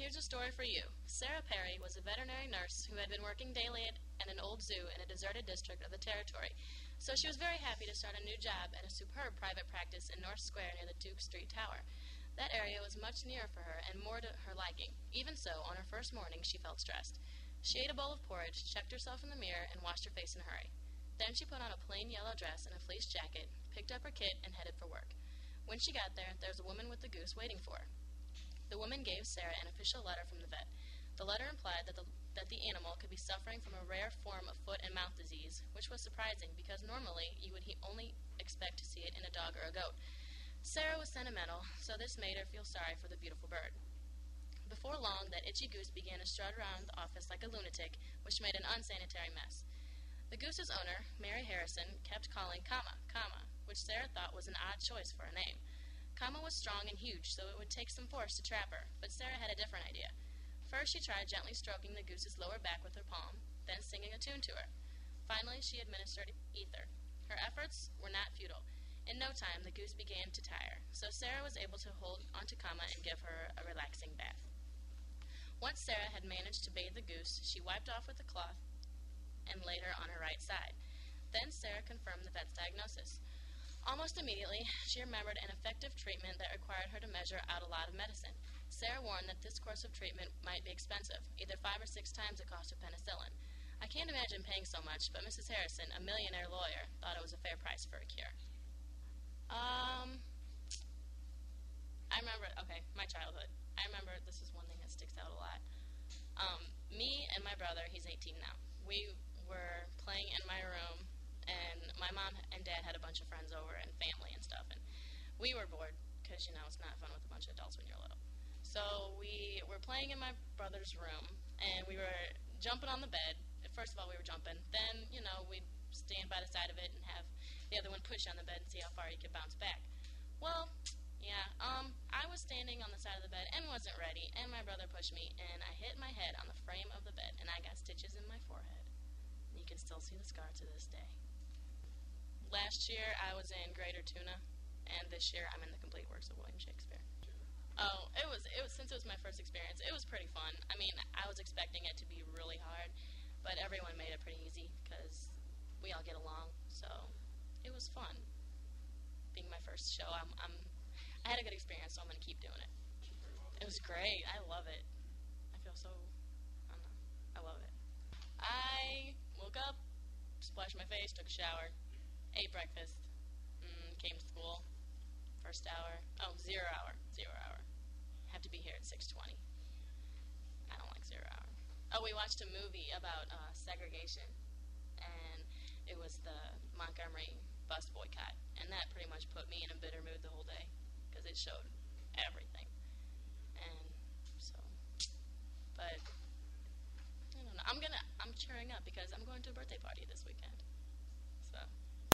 here's a story for you. Sarah Perry was a veterinary nurse who had been working daily at an old zoo in a deserted district of the territory, so she was very happy to start a new job at a superb private practice in North Square near the Duke Street Tower. That area was much nearer for her and more to her liking. Even so, on her first morning, she felt stressed. She ate a bowl of porridge, checked herself in the mirror, and washed her face in a hurry. Then she put on a plain yellow dress and a fleece jacket, picked up her kit, and headed for work. When she got there was a woman with the goose waiting for her. The woman gave Sarah an official letter from the vet. The letter implied that the animal could be suffering from a rare form of foot and mouth disease, which was surprising because normally you would only expect to see it in a dog or a goat. Sarah was sentimental, so this made her feel sorry for the beautiful bird. Before long, that itchy goose began to strut around the office like a lunatic, which made an unsanitary mess. The goose's owner, Mary Harrison, kept calling Kama, Kama, which Sarah thought was an odd choice for a name. Kama was strong and huge, so it would take some force to trap her, but Sarah had a different idea. First, she tried gently stroking the goose's lower back with her palm, then singing a tune to her. Finally, she administered ether. Her efforts were not futile. In no time, the goose began to tire, so Sarah was able to hold onto Kama and give her a relaxing bath. Once Sarah had managed to bathe the goose, she wiped off with a cloth and laid her on her right side. Then Sarah confirmed the vet's diagnosis. Almost immediately, she remembered an effective treatment that required her to measure out a lot of medicine. Sarah warned that this course of treatment might be expensive, either 5 or 6 times the cost of penicillin. I can't imagine paying so much, but Mrs. Harrison, a millionaire lawyer, thought it was a fair price for a cure. I remember, my childhood. I remember this is one thing that sticks out a lot. Me and my brother, he's 18 now, we were playing in my room, and my mom and dad had a bunch of friends over and family and stuff, and we were bored because, it's not fun with a bunch of adults when you're little. So we were playing in my brother's room, and we were jumping on the bed. First of all, we were jumping. Then, we'd stand by the side of it and have the other one push on the bed and see how far he could bounce back. Well, I was standing on the side of the bed and wasn't ready, and my brother pushed me, and I hit my head on the frame of the bed, and I got stitches in my forehead. You can still see the scar to this day. Last year, I was in Greater Tuna, and this year, I'm in the complete works of William Shakespeare. Oh, it was since it was my first experience, it was pretty fun. I mean, I was expecting it to be really hard, but everyone made it pretty easy because we all get along, so it was fun. Being my first show, I had a good experience, so I'm going to keep doing it. It was great. I love it. I feel so, I don't know, I love it. I woke up, splashed my face, took a shower, ate breakfast, came to school, first hour, 0 hour. Have to be here at 6:20. I don't like 0 hour. Oh, we watched a movie about segregation, and it was the Montgomery bus boycott, and that pretty much put me in a bitter mood the whole day because it showed everything. And so, but I don't know. I'm cheering up because I'm going to a birthday party this weekend.